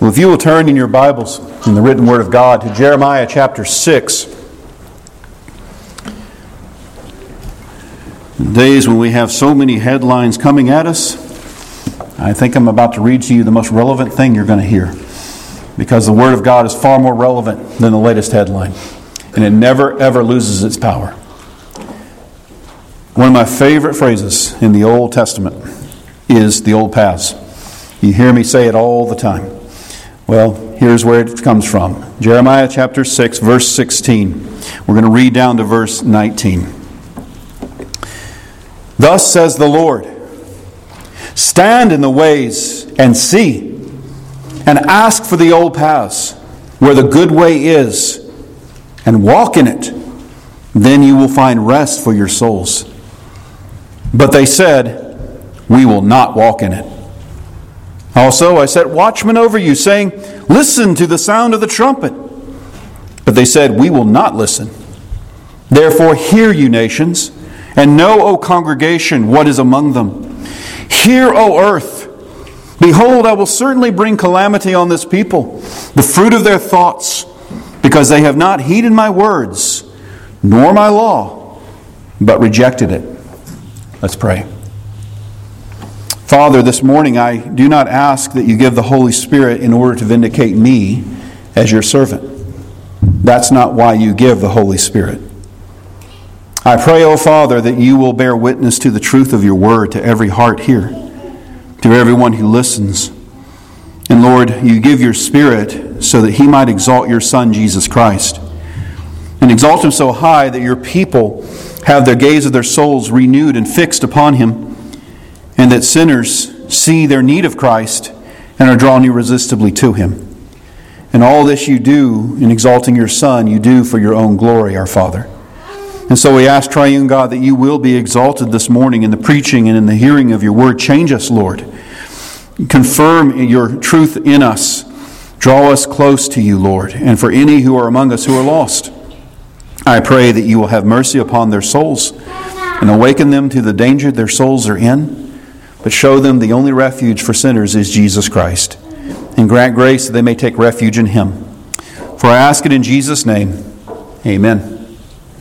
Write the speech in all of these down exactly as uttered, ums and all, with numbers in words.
Well, if you will turn in your Bibles, in the written Word of God, to Jeremiah chapter six. Days when we have so many headlines coming at us, I think I'm about to read to you the most relevant thing you're going to hear. Because the Word of God is far more relevant than the latest headline. And it never, ever loses its power. One of my favorite phrases in the Old Testament is the old paths. You hear me say it all the time. Well, here's where it comes from. Jeremiah chapter six, verse sixteen. We're going to read down to verse nineteen. Thus says the Lord, stand in the ways and see, and ask for the old paths, where the good way is, and walk in it. Then you will find rest for your souls. But they said, we will not walk in it. Also I set watchmen over you, saying, listen to the sound of the trumpet. But they said, we will not listen. Therefore hear, you nations, and know, O congregation, what is among them. Hear, O earth. Behold, I will certainly bring calamity on this people, the fruit of their thoughts, because they have not heeded my words, nor my law, but rejected it. Let's pray. Father, this morning I do not ask that you give the Holy Spirit in order to vindicate me as your servant. That's not why you give the Holy Spirit. I pray, O Father, that you will bear witness to the truth of your word to every heart here, to everyone who listens. And Lord, you give your Spirit so that he might exalt your Son, Jesus Christ, and exalt him so high that your people have their gaze of their souls renewed and fixed upon him, and that sinners see their need of Christ and are drawn irresistibly to him. And all this you do in exalting your Son, you do for your own glory, our Father. And so we ask, Triune God, that you will be exalted this morning in the preaching and in the hearing of your word. Change us, Lord. Confirm your truth in us. Draw us close to you, Lord. And for any who are among us who are lost, I pray that you will have mercy upon their souls and awaken them to the danger their souls are in, but show them the only refuge for sinners is Jesus Christ. And grant grace that they may take refuge in him. For I ask it in Jesus' name. Amen.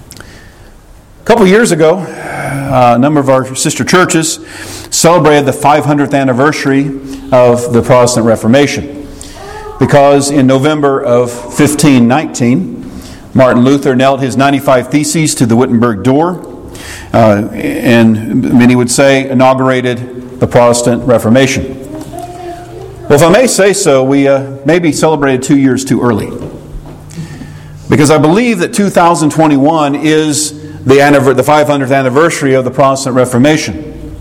A couple years ago, a number of our sister churches celebrated the five hundredth anniversary of the Protestant Reformation. Because in November of fifteen nineteen, Martin Luther nailed his ninety-five Theses to the Wittenberg door, uh, and many would say inaugurated the Protestant Reformation. Well, if I may say so, we uh, maybe celebrated two years too early. Because I believe that two thousand twenty-one is the, anniver- the five hundredth anniversary of the Protestant Reformation.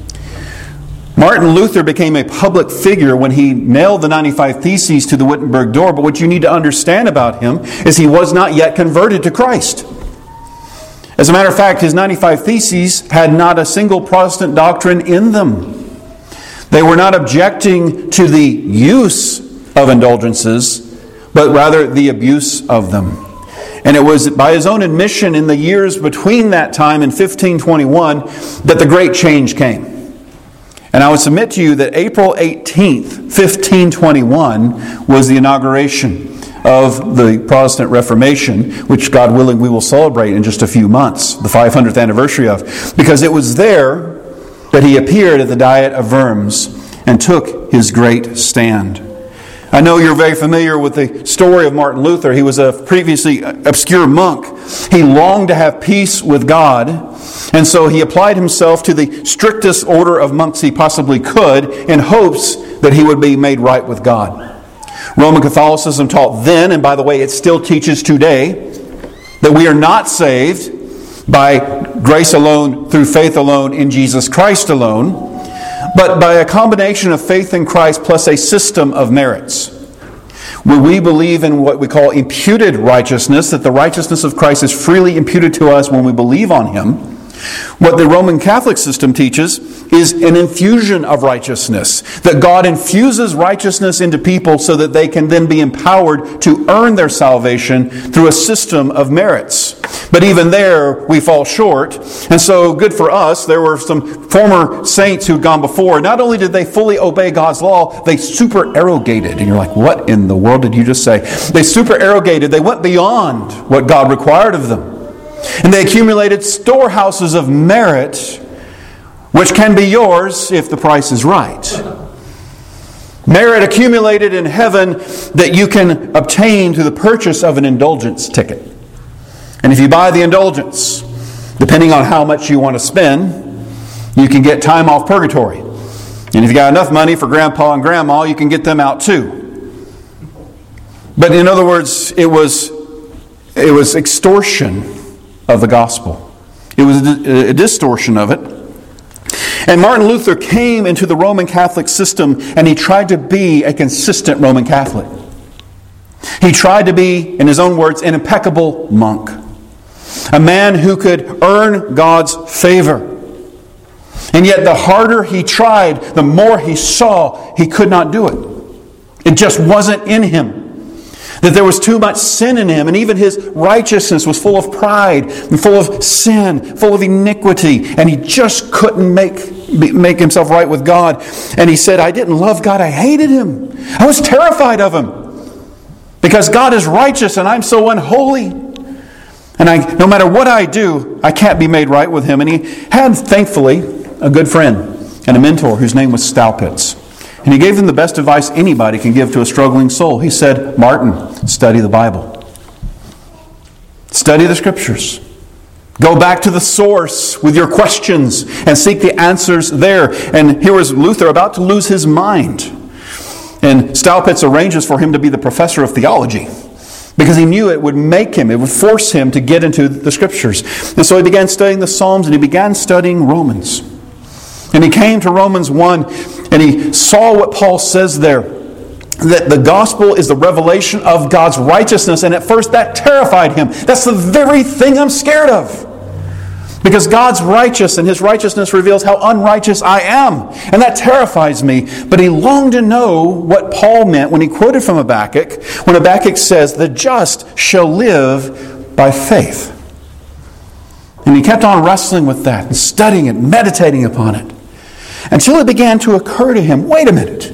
Martin Luther became a public figure when he nailed the ninety-five Theses to the Wittenberg door, but what you need to understand about him is he was not yet converted to Christ. As a matter of fact, his ninety-five Theses had not a single Protestant doctrine in them. They were not objecting to the use of indulgences, but rather the abuse of them. And it was by his own admission in the years between that time and fifteen twenty-one that the great change came. And I would submit to you that April eighteenth, fifteen twenty-one was the inauguration of the Protestant Reformation, which God willing we will celebrate in just a few months, the five hundredth anniversary of. Because it was there that he appeared at the Diet of Worms and took his great stand. I know you're very familiar with the story of Martin Luther. He was a previously obscure monk. He longed to have peace with God, and so he applied himself to the strictest order of monks he possibly could in hopes that he would be made right with God. Roman Catholicism taught then, and by the way, it still teaches today, that we are not saved by grace alone, through faith alone, in Jesus Christ alone, but by a combination of faith in Christ plus a system of merits. When we believe in what we call imputed righteousness, that the righteousness of Christ is freely imputed to us when we believe on him, what the Roman Catholic system teaches is an infusion of righteousness. That God infuses righteousness into people so that they can then be empowered to earn their salvation through a system of merits. But even there, we fall short. And so, good for us, there were some former saints who'd gone before. Not only did they fully obey God's law, they supererogated. And you're like, what in the world did you just say? They supererogated. They went beyond what God required of them. And they accumulated storehouses of merit, which can be yours if the price is right. Merit accumulated in heaven that you can obtain through the purchase of an indulgence ticket. And if you buy the indulgence, depending on how much you want to spend, you can get time off purgatory. And if you got enough money for grandpa and grandma, you can get them out too. But in other words, it was it was extortion of the gospel. It was a, a distortion of it. And Martin Luther came into the Roman Catholic system and he tried to be a consistent Roman Catholic. He tried to be, in his own words, an impeccable monk. A man who could earn God's favor. And yet the harder he tried, the more he saw he could not do it. It just wasn't in him. That there was too much sin in him, and even his righteousness was full of pride, and full of sin, full of iniquity, and he just couldn't make, make himself right with God. And he said, I didn't love God, I hated Him. I was terrified of Him. Because God is righteous and I'm so unholy. And I, no matter what I do, I can't be made right with Him. And he had, thankfully, a good friend and a mentor whose name was Staupitz. And he gave him the best advice anybody can give to a struggling soul. He said, Martin, study the Bible. Study the Scriptures. Go back to the source with your questions and seek the answers there. And here was Luther about to lose his mind. And Staupitz arranges for him to be the professor of theology. Because he knew it would make him, it would force him to get into the Scriptures. And so he began studying the Psalms and he began studying Romans. And he came to Romans one and he saw what Paul says there. That the gospel is the revelation of God's righteousness. And at first that terrified him. That's the very thing I'm scared of. Because God's righteous and His righteousness reveals how unrighteous I am. And that terrifies me. But he longed to know what Paul meant when he quoted from Habakkuk. When Habakkuk says, the just shall live by faith. And he kept on wrestling with that and studying it, meditating upon it. Until it began to occur to him, wait a minute.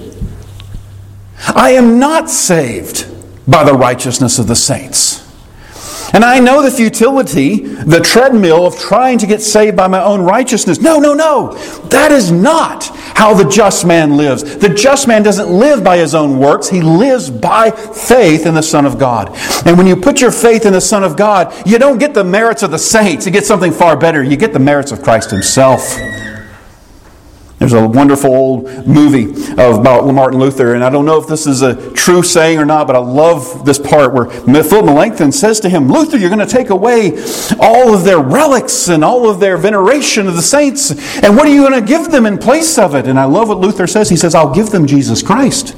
I am not saved by the righteousness of the saints. And I know the futility, the treadmill of trying to get saved by my own righteousness. No, no, no. That is not how the just man lives. The just man doesn't live by his own works. He lives by faith in the Son of God. And when you put your faith in the Son of God, you don't get the merits of the saints. You get something far better. You get the merits of Christ Himself. There's a wonderful old movie of about Martin Luther, and I don't know if this is a true saying or not, but I love this part where Philip Melanchthon says to him, Luther, you're going to take away all of their relics and all of their veneration of the saints, and what are you going to give them in place of it? And I love what Luther says. He says, I'll give them Jesus Christ.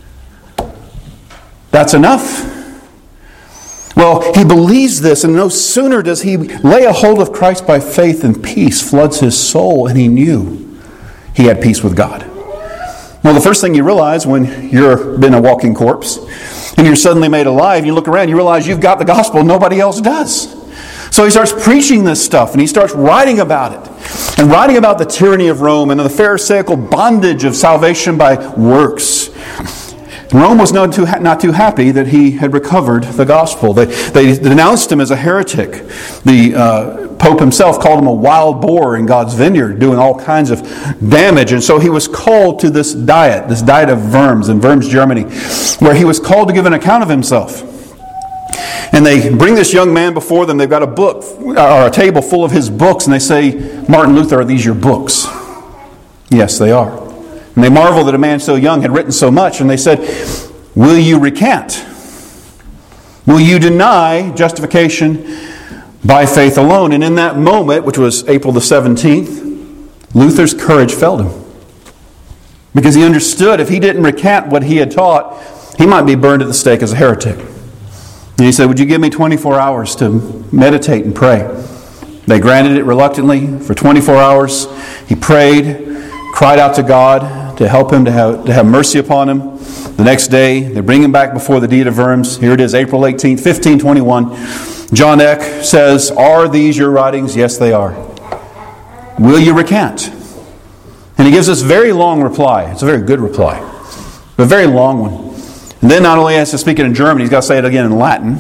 That's enough. Well, he believes this, and no sooner does he lay a hold of Christ by faith, and peace floods his soul, and he knew he had peace with God. Well, the first thing you realize when you've been a walking corpse and you're suddenly made alive, you look around, you realize you've got the gospel, nobody else does. So he starts preaching this stuff and he starts writing about it. And writing about the tyranny of Rome and the Pharisaical bondage of salvation by works. Rome was not too, not too happy that he had recovered the gospel. They, they denounced him as a heretic. The uh, Pope himself called him a wild boar in God's vineyard, doing all kinds of damage. And so he was called to this diet, this diet of Worms in Worms, Germany, where he was called to give an account of himself. And they bring this young man before them. They've got a book, or a table full of his books, and they say, Martin Luther, are these your books? Yes, they are. And they marvel that a man so young had written so much. And they said, will you recant? Will you deny justification by faith alone? And in that moment, which was April the seventeenth, Luther's courage failed him. Because he understood if he didn't recant what he had taught, he might be burned at the stake as a heretic. And he said, would you give me twenty-four hours to meditate and pray? They granted it reluctantly for twenty-four hours. He prayed, cried out to God to help him, to have, to have mercy upon him. The next day, they bring him back before the Diet of Worms. Here it is, April eighteenth, fifteen twenty-one. John Eck says, "Are these your writings?" Yes, they are. Will you recant? And he gives this very long reply. It's a very good reply, but a very long one. And then not only has to speak it in German, he's got to say it again in Latin.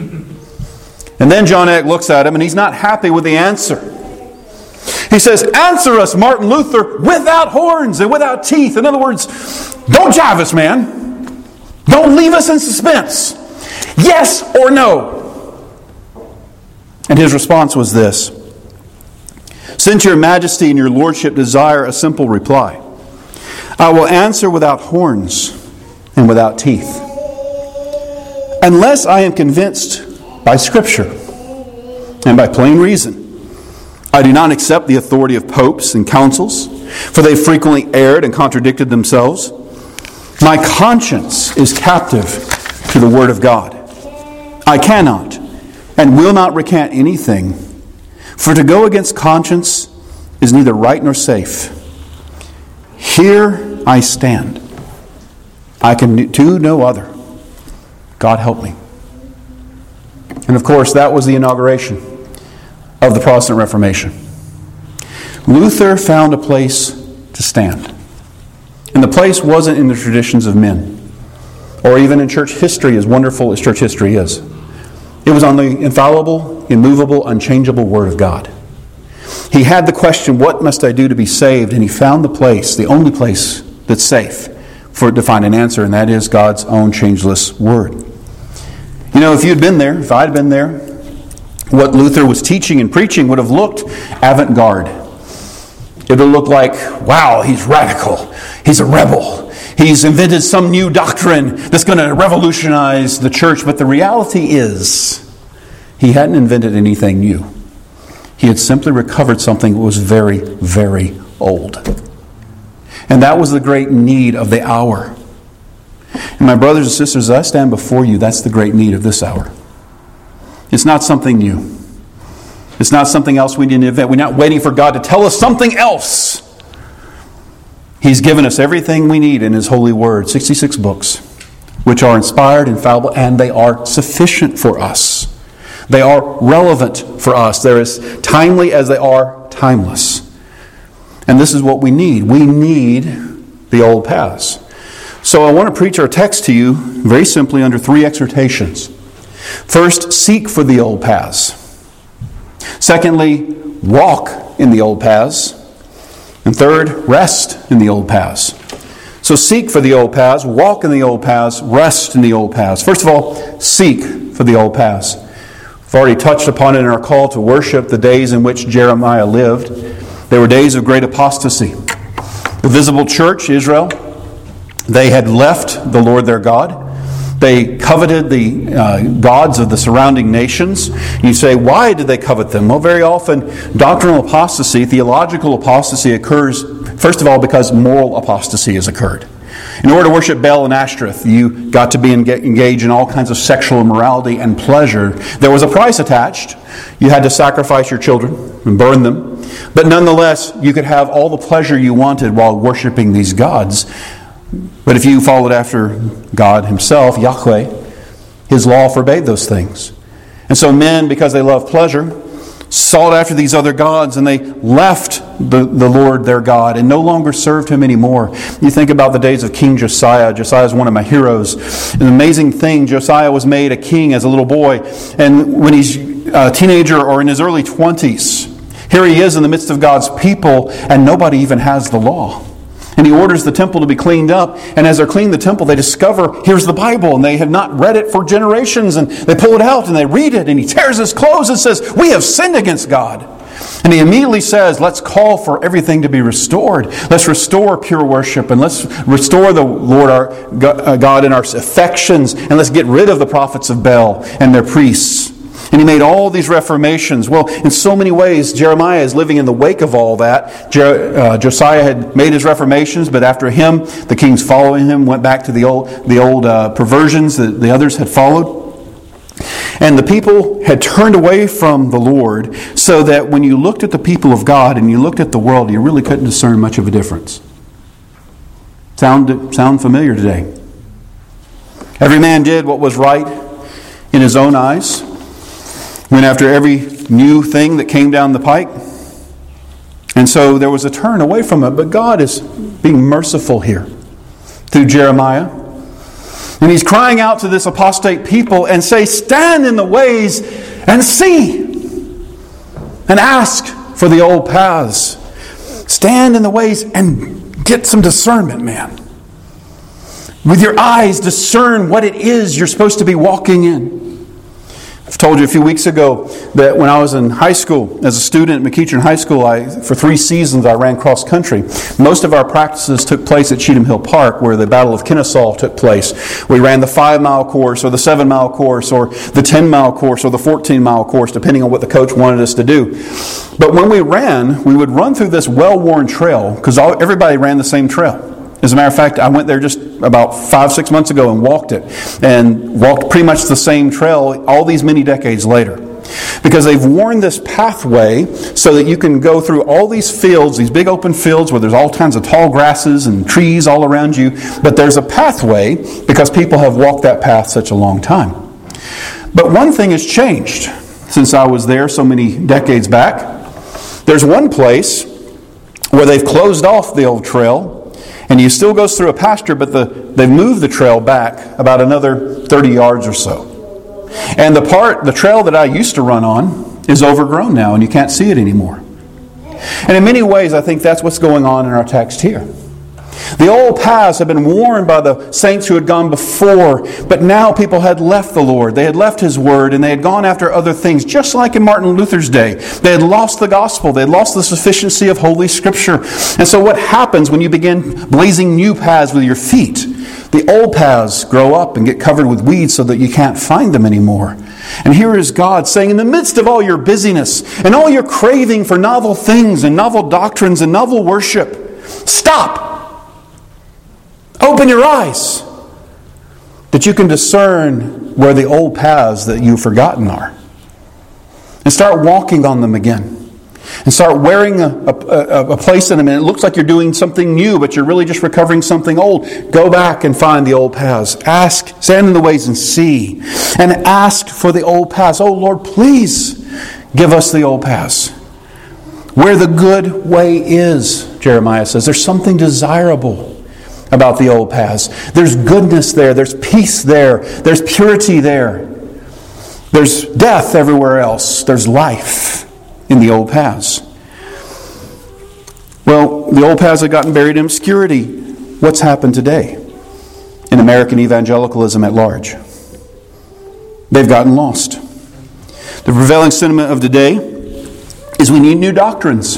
And then John Eck looks at him and he's not happy with the answer. He says, "Answer us, Martin Luther, without horns and without teeth." In other words, don't jive us, man. Don't leave us in suspense. Yes or no? And his response was this: "Since your majesty and your lordship desire a simple reply, I will answer without horns and without teeth. Unless I am convinced by Scripture and by plain reason, I do not accept the authority of popes and councils, for they frequently erred and contradicted themselves. My conscience is captive to the Word of God. I cannot and will not recant anything, for to go against conscience is neither right nor safe. Here I stand. I can do no other. God help me." And of course, that was the inauguration of the Protestant Reformation. Luther found a place to stand. And the place wasn't in the traditions of men, or even in church history, as wonderful as church history is. It was on the infallible, immovable, unchangeable Word of God. He had the question, what must I do to be saved? And he found the place, the only place that's safe for it to find an answer, and that is God's own changeless Word. You know, if you'd been there, if I'd been there, what Luther was teaching and preaching would have looked avant-garde. It would have looked like, wow, he's radical. He's a rebel. He's invented some new doctrine that's going to revolutionize the church. But the reality is, he hadn't invented anything new. He had simply recovered something that was very, very old. And that was the great need of the hour. And my brothers and sisters, as I stand before you, that's the great need of this hour. It's not something new. It's not something else we need to invent. We're not waiting for God to tell us something else. He's given us everything we need in His holy Word, sixty-six books, which are inspired, infallible, and they are sufficient for us. They are relevant for us. They're as timely as they are timeless. And this is what we need. We need the old paths. So I want to preach our text to you very simply under three exhortations. First, seek for the old paths. Secondly, walk in the old paths. And third, rest in the old paths. So seek for the old paths, walk in the old paths, rest in the old paths. First of all, seek for the old paths. We've already touched upon it in our call to worship, the days in which Jeremiah lived. They were days of great apostasy. The visible church, Israel, they had left the Lord their God. They coveted the uh, gods of the surrounding nations. You say, why did they covet them? Well, very often, doctrinal apostasy, theological apostasy occurs, first of all, because moral apostasy has occurred. In order to worship Baal and Ashtoreth, you got to be engaged in all kinds of sexual immorality and pleasure. There was a price attached. You had to sacrifice your children and burn them. But nonetheless, you could have all the pleasure you wanted while worshiping these gods. But if you followed after God Himself, Yahweh, His law forbade those things. And so men, because they loved pleasure, sought after these other gods, and they left the, the Lord their God and no longer served Him anymore. You think about the days of King Josiah. Josiah is one of my heroes. An amazing thing, Josiah was made a king as a little boy. And when he's a teenager or in his early twenties, here he is in the midst of God's people, and nobody even has the law. And he orders the temple to be cleaned up. And as they're cleaning the temple, they discover, here's the Bible. And they have not read it for generations. And they pull it out and they read it. And he tears his clothes and says, we have sinned against God. And he immediately says, let's call for everything to be restored. Let's restore pure worship. And let's restore the Lord our God in our affections. And let's get rid of the prophets of Baal and their priests. And he made all these reformations. Well, in so many ways, Jeremiah is living in the wake of all that. Je- uh, Josiah had made his reformations, but after him, the kings following him went back to the old, the old uh, perversions that the others had followed. And the people had turned away from the Lord, so that when you looked at the people of God and you looked at the world, you really couldn't discern much of a difference. Sound, sound familiar today? Every man did what was right in his own eyes. went after every new thing that came down the pike. And so there was a turn away from it. But God is being merciful here through Jeremiah. And He's crying out to this apostate people and say, stand in the ways and see. And ask for the old paths. Stand in the ways and get some discernment, man. With your eyes, discern what it is you're supposed to be walking in. I've told you a few weeks ago that when I was in high school, as a student at McEachern High School, I, for three seasons I ran cross country. Most of our practices took place at Cheatham Hill Park, where the Battle of Kennesaw took place. We ran the five-mile course, or the seven-mile course, or the ten-mile course, or the fourteen-mile course, depending on what the coach wanted us to do. But when we ran, we would run through this well-worn trail, because everybody ran the same trail. As a matter of fact, I went there just about five, six months ago and walked it. And walked pretty much the same trail all these many decades later. Because they've worn this pathway so that you can go through all these fields, these big open fields where there's all kinds of tall grasses and trees all around you. But there's a pathway because people have walked that path such a long time. But one thing has changed since I was there so many decades back. There's one place where they've closed off the old trail. And you still goes through a pasture, but the, they've moved the trail back about another thirty yards or so. And the part, the trail that I used to run on is overgrown now, and you can't see it anymore. And in many ways, I think that's what's going on in our text here. The old paths have been worn by the saints who had gone before, but now people had left the Lord. They had left His Word, and they had gone after other things, just like in Martin Luther's day. They had lost the gospel. They had lost the sufficiency of Holy Scripture. And so what happens when you begin blazing new paths with your feet? The old paths grow up and get covered with weeds so that you can't find them anymore. And here is God saying, in the midst of all your busyness and all your craving for novel things and novel doctrines and novel worship, stop! Open your eyes that you can discern where the old paths that you've forgotten are. And start walking on them again. And start wearing a, a, a place in them. And it looks like you're doing something new, but you're really just recovering something old. Go back and find the old paths. Ask, stand in the ways and see. And ask for the old paths. Oh Lord, please give us the old paths. Where the good way is, Jeremiah says. There's something desirable about the old paths. There's goodness there. There's peace there. There's purity there. There's death everywhere else. There's life in the old paths. Well, the old paths have gotten buried in obscurity. What's happened today in American evangelicalism at large? They've gotten lost. The prevailing sentiment of today is we need new doctrines.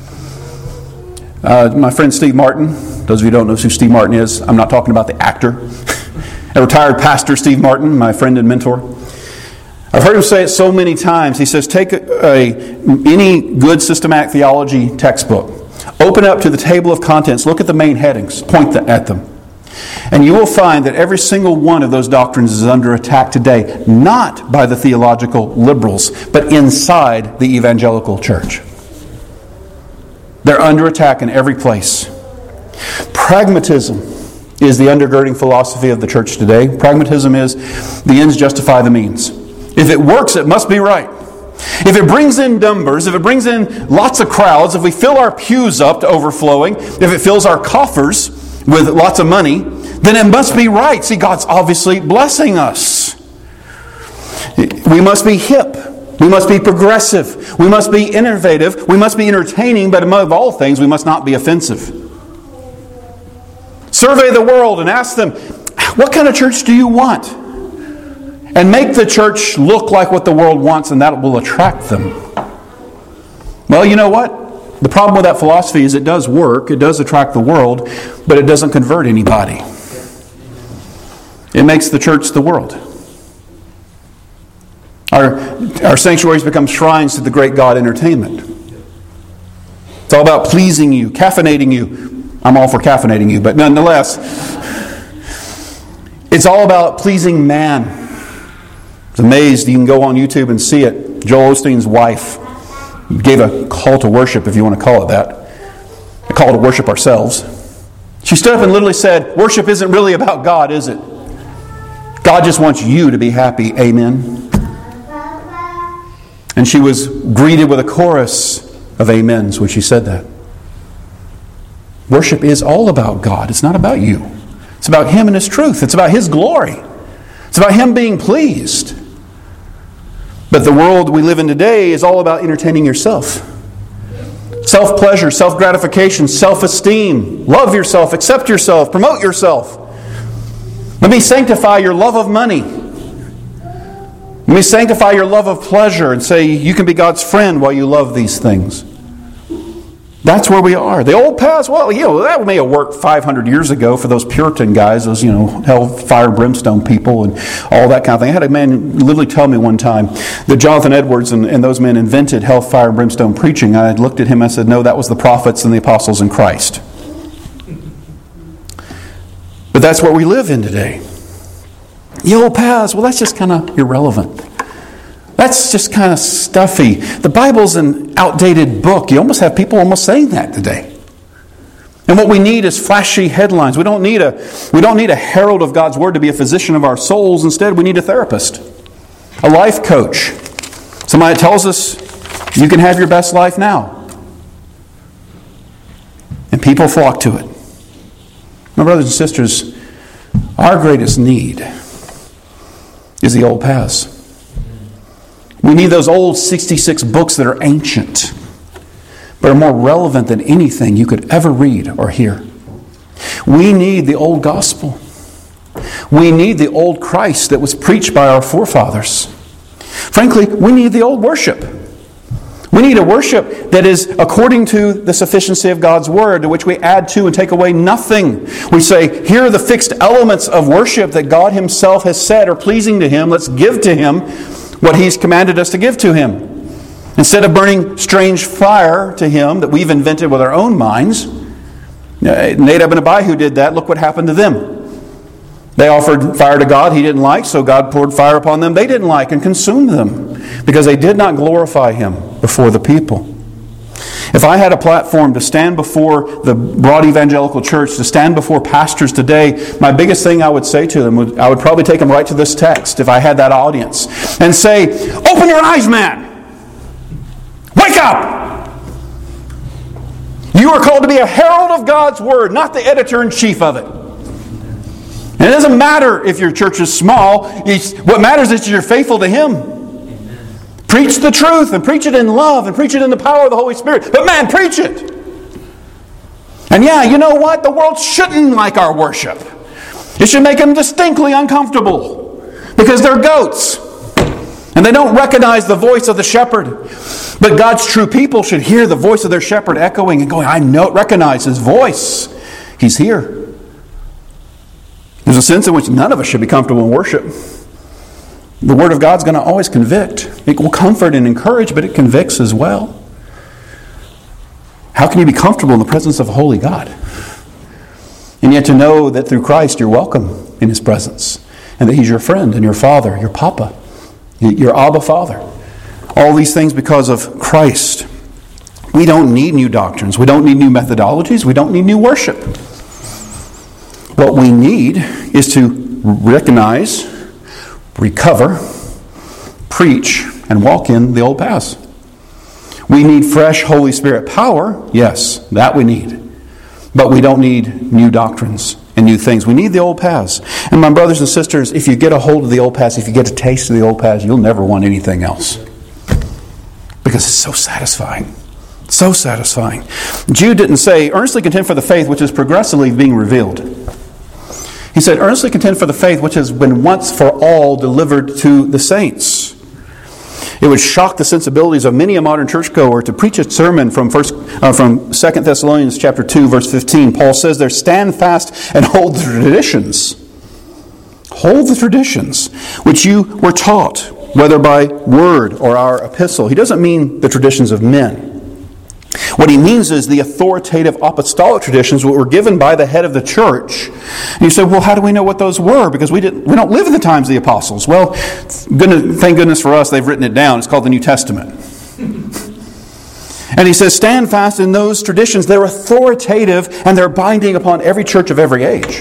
Uh, my friend Steve Martin, those of you who don't know who Steve Martin is, I'm not talking about the actor. A retired pastor, Steve Martin, my friend and mentor. I've heard him say it so many times. He says, take a, a, any good systematic theology textbook, open it up to the table of contents, look at the main headings, point the, at them. And you will find that every single one of those doctrines is under attack today, not by the theological liberals, but inside the evangelical church. They're under attack in every place. Pragmatism is the undergirding philosophy of the church today. Pragmatism is the ends justify the means. If it works, it must be right. If it brings in numbers, if it brings in lots of crowds, if we fill our pews up to overflowing, if it fills our coffers with lots of money, then it must be right. See, God's obviously blessing us. We must be hip. We must be progressive. We must be innovative. We must be entertaining, but above all things, we must not be offensive. Survey the world and ask them, what kind of church do you want? And make the church look like what the world wants, and that will attract them. Well, you know what? The problem with that philosophy is it does work. It does attract the world, but it doesn't convert anybody. It makes the church the world. Our, our sanctuaries become shrines to the great God entertainment. It's all about pleasing you, caffeinating you. I'm all for caffeinating you, but nonetheless, it's all about pleasing man. I was amazed. You can go on YouTube and see it. Joel Osteen's wife gave a call to worship, if you want to call it that. A call to worship ourselves. She stood up and literally said, worship isn't really about God, is it? God just wants you to be happy. Amen. And she was greeted with a chorus of amens when she said that. Worship is all about God. It's not about you. It's about Him and His truth. It's about His glory. It's about Him being pleased. But the world we live in today is all about entertaining yourself. Self-pleasure, self-gratification, self-esteem. Love yourself, accept yourself, promote yourself. Let me sanctify your love of money. Let me sanctify your love of pleasure and say you can be God's friend while you love these things. That's where we are. The old past, well, you know, that may have worked five hundred years ago for those Puritan guys, those, you know, hell, fire, brimstone people and all that kind of thing. I had a man literally tell me one time that Jonathan Edwards and, and those men invented hell, fire, brimstone preaching. I looked at him and I said, no, that was the prophets and the apostles in Christ. But that's what we live in today. The old past, well, that's just kind of irrelevant. That's just kind of stuffy. The Bible's an outdated book. You almost have people almost saying that today. And what we need is flashy headlines. We don't need a we don't need a herald of God's Word to be a physician of our souls. Instead, we need a therapist, a life coach, somebody that tells us you can have your best life now. And people flock to it. My brothers and sisters, our greatest need is the old past. We need those old sixty-six books that are ancient, but are more relevant than anything you could ever read or hear. We need the old gospel. We need the old Christ that was preached by our forefathers. Frankly, we need the old worship. We need a worship that is according to the sufficiency of God's Word, to which we add to and take away nothing. We say, here are the fixed elements of worship that God Himself has said are pleasing to Him. Let's give to Him what He's commanded us to give to Him. Instead of burning strange fire to Him that we've invented with our own minds. Nadab and Abihu did that. Look what happened to them. They offered fire to God He didn't like, so God poured fire upon them they didn't like and consumed them because they did not glorify Him before the people. If I had a platform to stand before the broad evangelical church, to stand before pastors today, my biggest thing I would say to them, would I would probably take them right to this text if I had that audience, and say, open your eyes, man! Wake up! You are called to be a herald of God's Word, not the editor-in-chief of it. And it doesn't matter if your church is small. What matters is that you're faithful to Him. Preach the truth and preach it in love and preach it in the power of the Holy Spirit. But man, preach it. And yeah, you know what? The world shouldn't like our worship. It should make them distinctly uncomfortable because they're goats. And they don't recognize the voice of the shepherd. But God's true people should hear the voice of their shepherd echoing and going, I know, recognize His voice. He's here. There's a sense in which none of us should be comfortable in worship. The Word of God's going to always convict. It will comfort and encourage, but it convicts as well. How can you be comfortable in the presence of a holy God? And yet to know that through Christ you're welcome in His presence. And that He's your friend and your Father, your Papa, your Abba Father. All these things because of Christ. We don't need new doctrines. We don't need new methodologies. We don't need new worship. What we need is to recognize, recover, preach, and walk in the old paths. We need fresh Holy Spirit power. Yes, that we need. But we don't need new doctrines and new things. We need the old paths. And my brothers and sisters, if you get a hold of the old paths, if you get a taste of the old paths, you'll never want anything else. Because it's so satisfying. So satisfying. Jude didn't say, earnestly contend for the faith which is progressively being revealed. He said, earnestly contend for the faith which has been once for all delivered to the saints. It would shock the sensibilities of many a modern churchgoer to preach a sermon from first, uh, from Second Thessalonians chapter two, verse fifteen. Paul says there, stand fast and hold the traditions. Hold the traditions which you were taught, whether by word or our epistle. He doesn't mean the traditions of men. What he means is the authoritative apostolic traditions that were given by the head of the church. And you say, well, how do we know what those were? Because we didn't. We don't live in the times of the apostles. Well, goodness, thank goodness for us, they've written it down. It's called the New Testament. And he says, stand fast in those traditions. They're authoritative and they're binding upon every church of every age.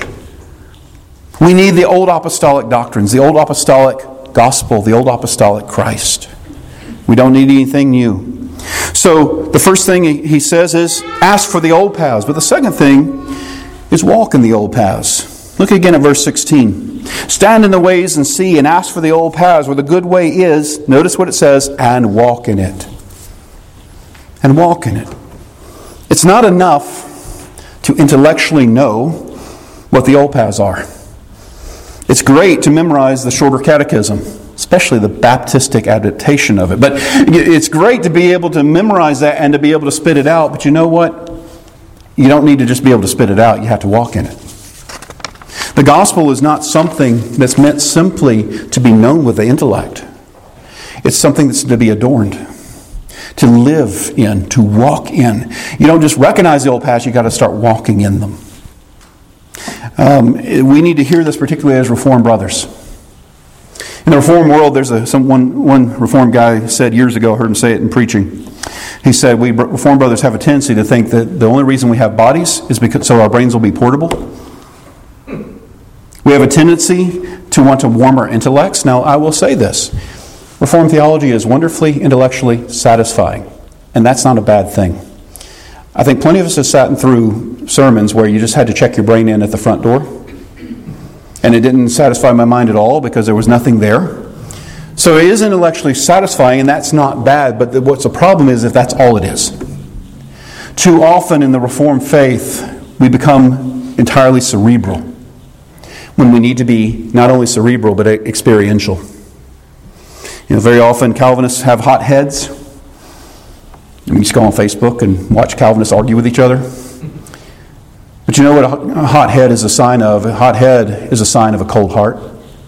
We need the old apostolic doctrines, the old apostolic gospel, the old apostolic Christ. We don't need anything new. So the first thing he says is ask for the old paths. But the second thing is walk in the old paths. Look again at verse sixteen. Stand in the ways and see and ask for the old paths where the good way is. Notice what it says, and walk in it. And walk in it. It's not enough to intellectually know what the old paths are. It's great to memorize the shorter catechism, especially the Baptistic adaptation of it. But it's great to be able to memorize that and to be able to spit it out. But you know what? You don't need to just be able to spit it out. You have to walk in it. The gospel is not something that's meant simply to be known with the intellect. It's something that's to be adorned, to live in, to walk in. You don't just recognize the old paths, you've got to start walking in them. Um, we need to hear this particularly as Reformed brothers. In the Reformed world, there's a some one, one Reformed guy said years ago, I heard him say it in preaching. He said, we Reformed brothers have a tendency to think that the only reason we have bodies is because so our brains will be portable. We have a tendency to want to warm our intellects. Now, I will say this. Reformed theology is wonderfully intellectually satisfying. And that's not a bad thing. I think plenty of us have sat through sermons where you just had to check your brain in at the front door. And it didn't satisfy my mind at all because there was nothing there. So it is intellectually satisfying, and that's not bad. But what's the problem is if that's all it is. Too often in the Reformed faith, we become entirely cerebral, when we need to be not only cerebral, but experiential. You know, very often Calvinists have hot heads. I mean, you just go on Facebook and watch Calvinists argue with each other. But you know what a hot head is a sign of? A hot head is a sign of a cold heart.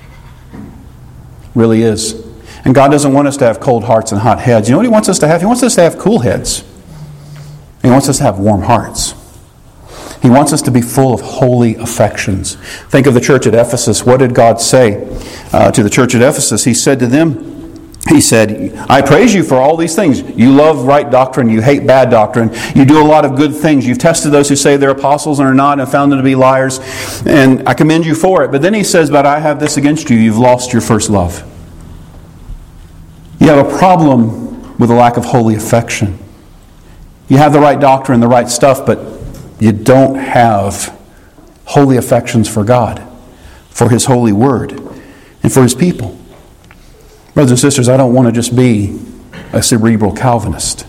Really is. And God doesn't want us to have cold hearts and hot heads. You know what He wants us to have? He wants us to have cool heads. He wants us to have warm hearts. He wants us to be full of holy affections. Think of the church at Ephesus. What did God say uh, to the church at Ephesus? He said to them, He said, I praise you for all these things. You love right doctrine. You hate bad doctrine. You do a lot of good things. You've tested those who say they're apostles and are not and found them to be liars. And I commend you for it. But then he says, but I have this against you. You've lost your first love. You have a problem with a lack of holy affection. You have the right doctrine, the right stuff, but you don't have holy affections for God, for His holy word, and for His people. Brothers and sisters, I don't want to just be a cerebral Calvinist.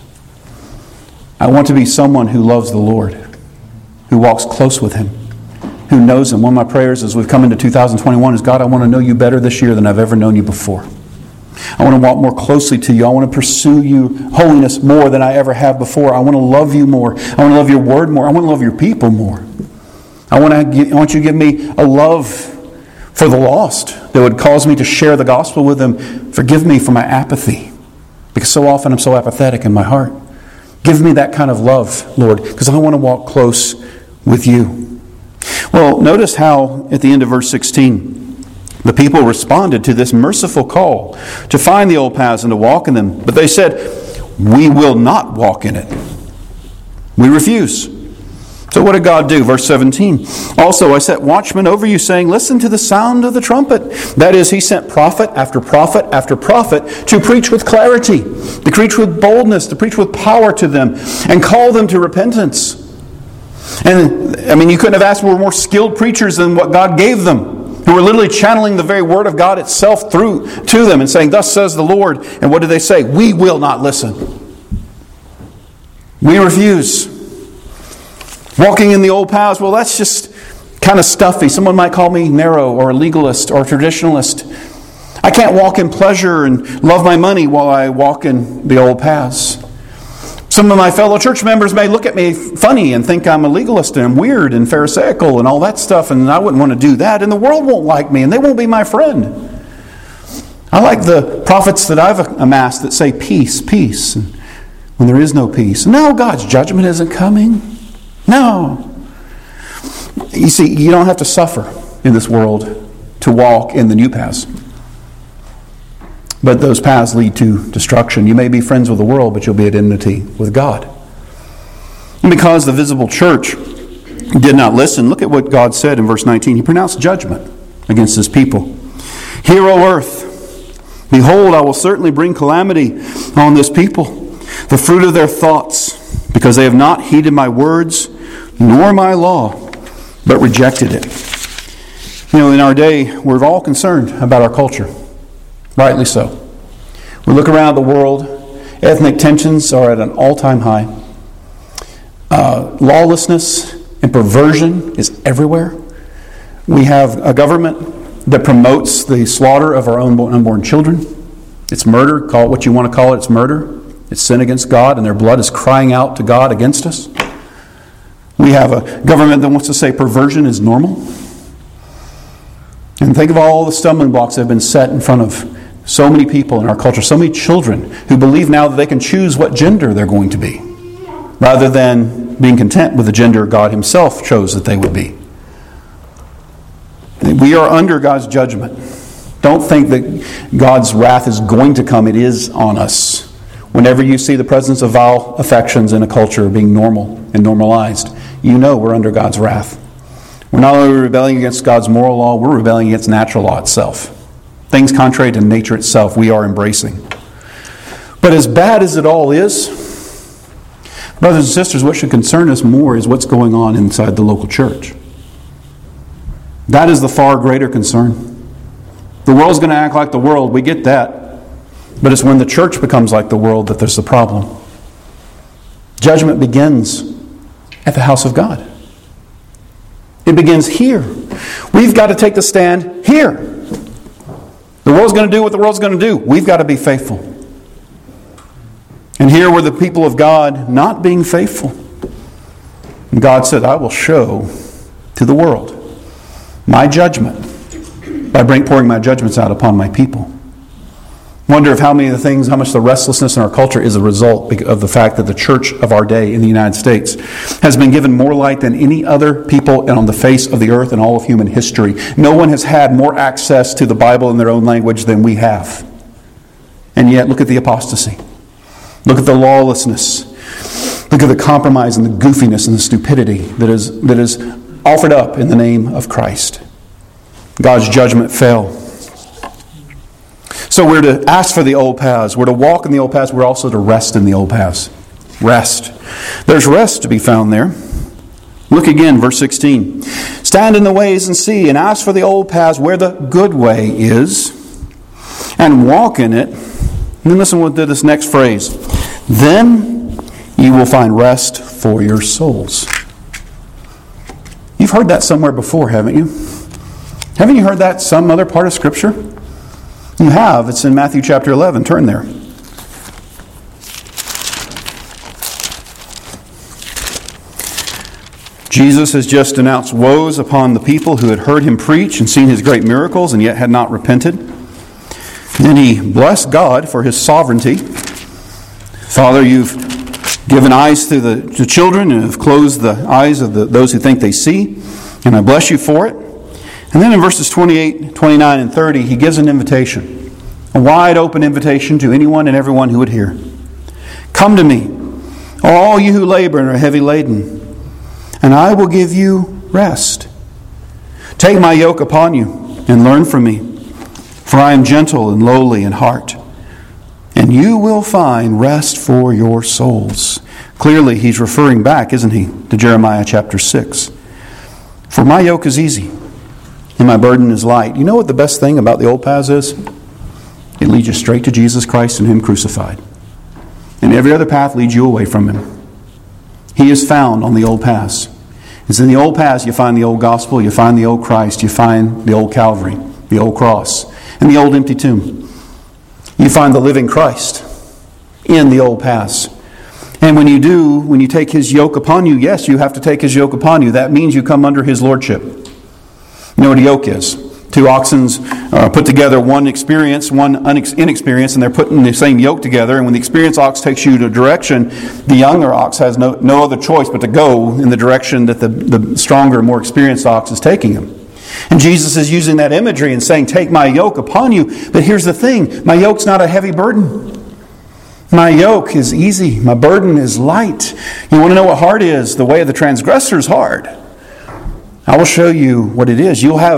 I want to be someone who loves the Lord, who walks close with Him, who knows Him. One of my prayers as we've come into two thousand twenty-one is, God, I want to know You better this year than I've ever known You before. I want to walk more closely to You. I want to pursue You, holiness, more than I ever have before. I want to love You more. I want to love Your word more. I want to love Your people more. I want, to, I want You to give me a love for the lost that would cause me to share the gospel with them. Forgive me for my apathy, because so often I'm so apathetic in my heart. Give me that kind of love, Lord, because I want to walk close with You. Well, notice how at the end of verse sixteen, the people responded to this merciful call to find the old paths and to walk in them. But they said, we will not walk in it. We refuse. So what did God do? Verse seventeen. Also I set watchmen over you, saying, listen to the sound of the trumpet. That is, He sent prophet after prophet after prophet to preach with clarity, to preach with boldness, to preach with power to them, and call them to repentance. And, I mean, you couldn't have asked for more skilled preachers than what God gave them, who were literally channeling the very word of God itself through to them and saying, thus says the Lord. And what do they say? We will not listen. We refuse. Walking in the old paths, well, that's just kind of stuffy. Someone might call me narrow or a legalist or a traditionalist. I can't walk in pleasure and love my money while I walk in the old paths. Some of my fellow church members may look at me funny and think I'm a legalist and I'm weird and pharisaical and all that stuff, and I wouldn't want to do that, and the world won't like me and they won't be my friend. I like the prophets that I've amassed that say peace, peace, and when there is no peace. No, God's judgment isn't coming. No. You see, you don't have to suffer in this world to walk in the new paths. But those paths lead to destruction. You may be friends with the world, but you'll be at enmity with God. And because the visible church did not listen, look at what God said in verse nineteen. He pronounced judgment against His people. Hear, O earth, Behold, I will certainly bring calamity on this people, the fruit of their thoughts, because they have not heeded my words, nor my law, but rejected it. You know, in our day, we're all concerned about our culture. Rightly so. We look around the world, ethnic tensions are at an all-time high. Uh, lawlessness and perversion is everywhere. We have a government that promotes the slaughter of our own unborn children. It's murder. Call it what you want to call it. It's murder. It's sin against God, and their blood is crying out to God against us. We have a government that wants to say perversion is normal. And think of all the stumbling blocks that have been set in front of so many people in our culture, so many children who believe now that they can choose what gender they're going to be, rather than being content with the gender God Himself chose that they would be. We are under God's judgment. Don't think that God's wrath is going to come. It is on us. Whenever you see the presence of vile affections in a culture being normal and normalized, you know we're under God's wrath. We're not only rebelling against God's moral law, we're rebelling against natural law itself. Things contrary to nature itself we are embracing. But as bad as it all is, brothers and sisters, what should concern us more is what's going on inside the local church. That is the far greater concern. The world's going to act like the world, we get that. But it's when the church becomes like the world that there's the problem. Judgment begins at the house of God. It begins here. We've got to take the stand here. The world's going to do what the world's going to do. We've got to be faithful. And here were the people of God not being faithful. And God said, I will show to the world my judgment by bring, pouring my judgments out upon my people. Wonder if how many of the things, how much the restlessness in our culture is a result of the fact that the church of our day in the United States has been given more light than any other people on the face of the earth in all of human history. No one has had more access to the Bible in their own language than we have. And yet, look at the apostasy. Look at the lawlessness. Look at the compromise and the goofiness and the stupidity that is, that is offered up in the name of Christ. God's judgment fell. So we're to ask for the old paths. We're to walk in the old paths. We're also to rest in the old paths. Rest. There's rest to be found there. Look again, verse sixteen. Stand in the ways and see, and ask for the old paths where the good way is, and walk in it. And then listen to this next phrase. Then you will find rest for your souls. You've heard that somewhere before, haven't you? Haven't you heard that some other part of Scripture? You have. It's in Matthew chapter eleven. Turn there. Jesus has just announced woes upon the people who had heard Him preach and seen His great miracles and yet had not repented. Then He blessed God for His sovereignty. Father, You've given eyes to the to children and have closed the eyes of the, those who think they see. And I bless You for it. And then in verses twenty-eight, twenty-nine, and thirty, He gives an invitation. A wide open invitation to anyone and everyone who would hear. Come to Me, all you who labor and are heavy laden, and I will give you rest. Take My yoke upon you and learn from Me, for I am gentle and lowly in heart, and you will find rest for your souls. Clearly, He's referring back, isn't He, to Jeremiah chapter six. For My yoke is easy, and My burden is light. You know what the best thing about the old paths is? It leads you straight to Jesus Christ and Him crucified. And every other path leads you away from Him. He is found on the old paths. It's in the old paths you find the old gospel, you find the old Christ, you find the old Calvary, the old cross, and the old empty tomb. You find the living Christ in the old paths. And when you do, when you take His yoke upon you, yes, you have to take His yoke upon you. That means you come under His lordship. You know what a yoke is? Two oxens are put together, one experienced, one inexperienced, and they're put in the same yoke together. And when the experienced ox takes you to a direction, the younger ox has no, no other choice but to go in the direction that the, the stronger, more experienced ox is taking him. And Jesus is using that imagery and saying, take My yoke upon you. But here's the thing, My yoke's not a heavy burden. My yoke is easy. My burden is light. You want to know what hard is? The way of the transgressor is hard. I will show you what it is. You'll have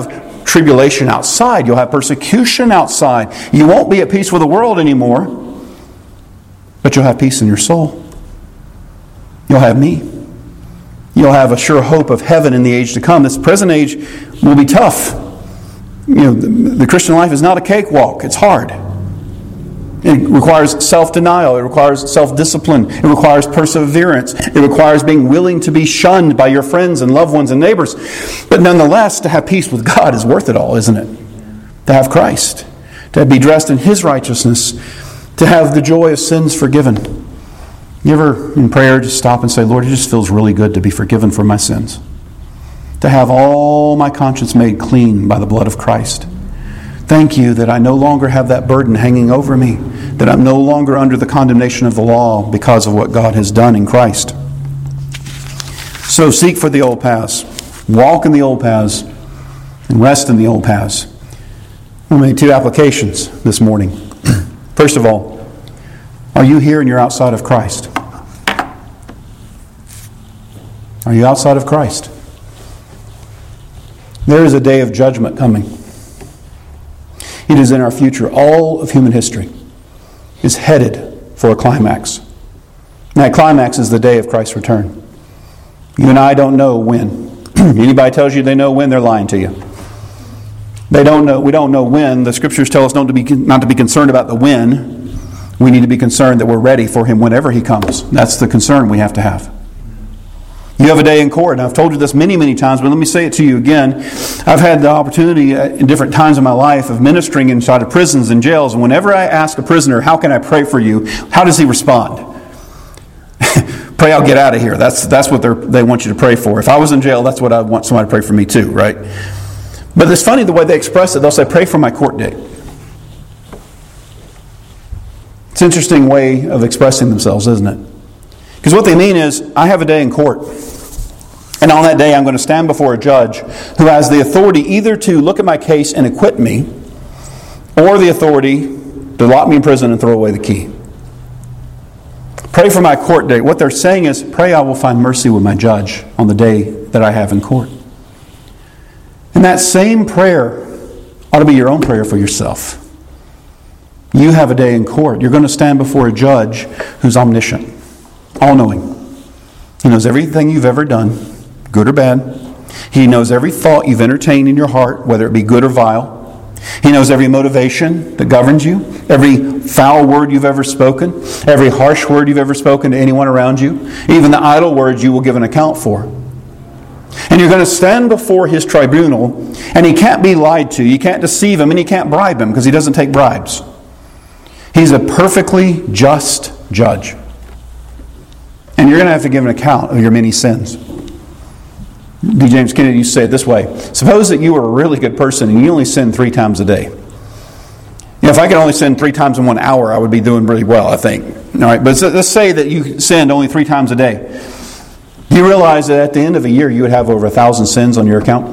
tribulation outside. You'll have persecution outside. You won't be at peace with the world anymore, but you'll have peace in your soul. You'll have me. You'll have a sure hope of heaven in the age to come. This present age will be tough. You know, the, the Christian life is not a cakewalk. It's hard. It requires self-denial. It requires self-discipline. It requires perseverance. It requires being willing to be shunned by your friends and loved ones and neighbors. But nonetheless, to have peace with God is worth it all, isn't it? To have Christ. To be dressed in His righteousness. To have the joy of sins forgiven. You ever in prayer just stop and say, Lord, it just feels really good to be forgiven for my sins. To have all my conscience made clean by the blood of Christ. Thank you that I no longer have that burden hanging over me. That I'm no longer under the condemnation of the law because of what God has done in Christ. So seek for the old paths. Walk in the old paths. And rest in the old paths. We'll make two applications this morning. First of all, are you here and you're outside of Christ? Are you outside of Christ? There is a day of judgment coming. It is in our future. All of human history is headed for a climax. And that climax is the day of Christ's return. You and I don't know when. Anybody tells you they know when, they're lying to you. They don't know. We don't know when. The Scriptures tell us not to be not to be concerned about the when. We need to be concerned that we're ready for Him whenever He comes. That's the concern we have to have. You have a day in court. And I've told you this many, many times, but let me say it to you again. I've had the opportunity in different times in my life of ministering inside of prisons and jails. And whenever I ask a prisoner, how can I pray for you? How does he respond? Pray I'll get out of here. That's that's what they they want you to pray for. If I was in jail, that's what I want somebody to pray for me too, right? But it's funny the way they express it. They'll say, pray for my court date. It's an interesting way of expressing themselves, isn't it? Because what they mean is, I have a day in court. And on that day, I'm going to stand before a judge who has the authority either to look at my case and acquit me, or the authority to lock me in prison and throw away the key. Pray for my court date. What they're saying is, pray I will find mercy with my judge on the day that I have in court. And that same prayer ought to be your own prayer for yourself. You have a day in court. You're going to stand before a judge who's omniscient, all-knowing. He knows everything you've ever done, good or bad. He knows every thought you've entertained in your heart, whether it be good or vile. He knows every motivation that governs you, every foul word you've ever spoken, every harsh word you've ever spoken to anyone around you, even the idle words you will give an account for. And you're going to stand before His tribunal, and He can't be lied to. You can't deceive Him, and you can't bribe Him, because He doesn't take bribes. He's a perfectly just judge. And you're going to have to give an account of your many sins. D. James Kennedy used to say it this way. Suppose that you were a really good person and you only sin three times a day. You know, if I could only sin three times in one hour, I would be doing really well, I think. All right, but let's say that you sinned only three times a day. Do you realize that at the end of a year you would have over a thousand sins on your account?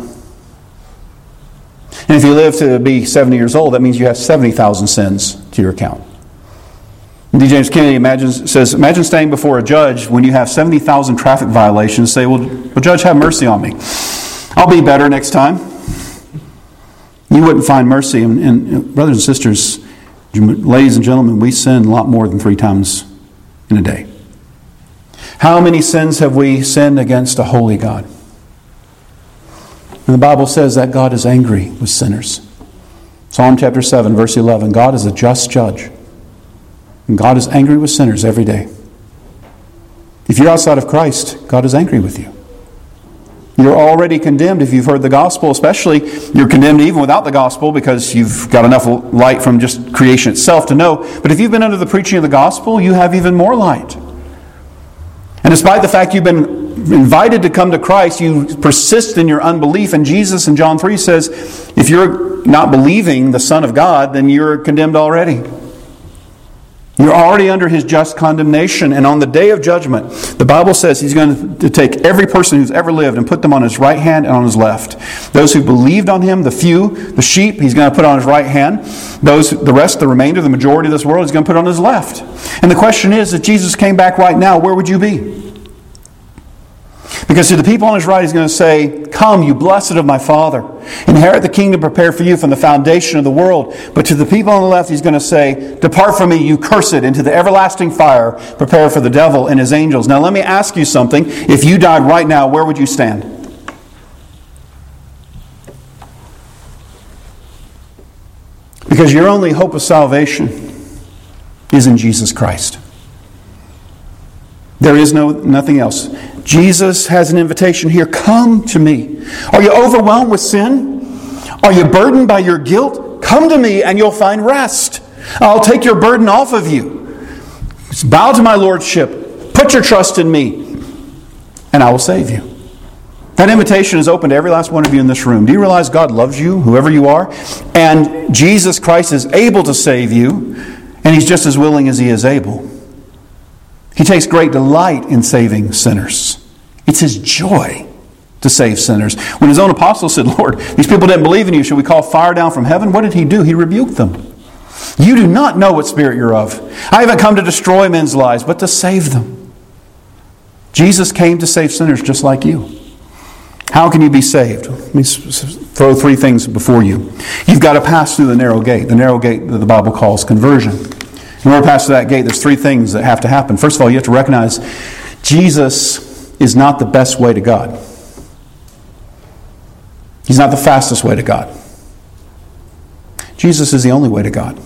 And if you live to be seventy years old, that means you have seventy thousand sins to your account. D. James Kennedy imagines, says, imagine standing before a judge when you have seventy thousand traffic violations. Say, well, well, Judge, have mercy on me. I'll be better next time. You wouldn't find mercy. And, and brothers and sisters, ladies and gentlemen, we sin a lot more than three times in a day. How many sins have we sinned against a holy God? And the Bible says that God is angry with sinners. Psalm chapter seven, verse eleven, God is a just judge. And God is angry with sinners every day. If you're outside of Christ, God is angry with you. You're already condemned if you've heard the gospel, especially you're condemned even without the gospel because you've got enough light from just creation itself to know. But if you've been under the preaching of the gospel, you have even more light. And despite the fact you've been invited to come to Christ, you persist in your unbelief. And Jesus in John three says, if you're not believing the Son of God, then you're condemned already. You're already under His just condemnation. And on the day of judgment, the Bible says He's going to take every person who's ever lived and put them on His right hand and on His left. Those who believed on Him, the few, the sheep, He's going to put on His right hand. Those, the rest, the remainder, the majority of this world, He's going to put on His left. And the question is, if Jesus came back right now, where would you be? Because to the people on His right, He's going to say, Come, you blessed of my Father. Inherit the kingdom prepared for you from the foundation of the world. But to the people on the left, he's going to say, depart from me, you cursed, into the everlasting fire prepared for the devil and his angels. Now let me ask you something. If you died right now, where would you stand? Because your only hope of salvation is in Jesus Christ. There is no nothing else. Jesus has an invitation here. Come to me. Are you overwhelmed with sin? Are you burdened by your guilt? Come to me and you'll find rest. I'll take your burden off of you. Bow to my lordship. Put your trust in me. And I will save you. That invitation is open to every last one of you in this room. Do you realize God loves you, whoever you are? And Jesus Christ is able to save you. And He's just as willing as He is able. He takes great delight in saving sinners. It's His joy to save sinners. When His own apostles said, Lord, these people didn't believe in you. Should we call fire down from heaven? What did He do? He rebuked them. You do not know what spirit you're of. I haven't come to destroy men's lives, but to save them. Jesus came to save sinners just like you. How can you be saved? Let me throw three things before you. You've got to pass through the narrow gate. The narrow gate that the Bible calls conversion. In order to pass through that gate, there's three things that have to happen. First of all, you have to recognize Jesus is not the best way to God. He's not the fastest way to God. Jesus is the only way to God.